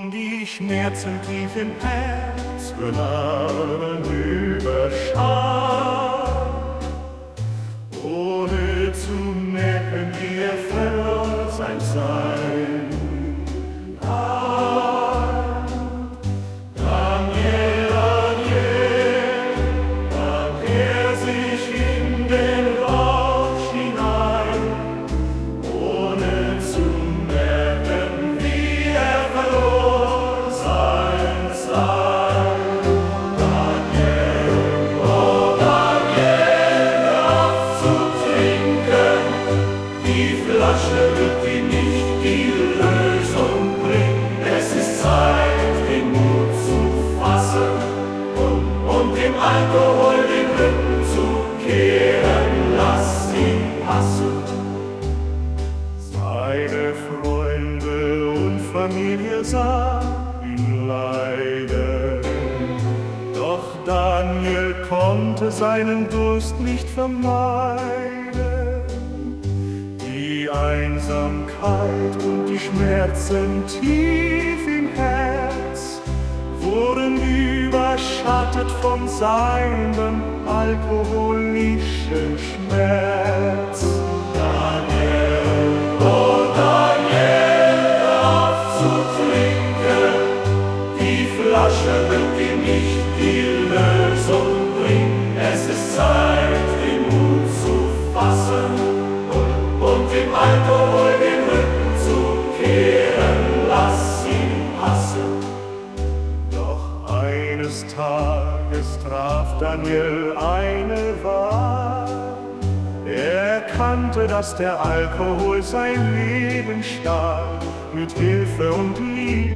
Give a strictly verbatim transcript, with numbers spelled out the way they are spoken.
und die Schmerzen tief im Herz für Narren überschar. Ohne zu merken, wie er verlor sein Sein. Ah, Daniel, Daniel, warf er sich in den Rausch hinein, ohne zu merken, wie er verlor sein Sein. Daniel, oh Daniel, hör auf zu trinken, die Flasche wird dir nicht die Lösung bringen. Es ist Zeit, den Mut zu fassen und, und dem Alkohol den Rücken zu kehren. Lass ihn passen. Seine Freunde und Familie sahen ihn leiden, doch Daniel konnte seinen Durst nicht vermeiden. Die Einsamkeit und die Schmerzen tief im Herz wurden überschattet von seinem alkoholischen Schmerz. Daniel, oh Daniel, hör auf zu trinken, die Flasche wird dir nicht die Lösung bringen. Es ist Zeit, den Mut zu fassen und dem Alkohol den Rücken zu kehren. Lass ihn passen. Doch eines Tages traf Daniel eine Wahl. Er erkannte, dass der Alkohol sein Leben stahl. Mit Hilfe und Liebe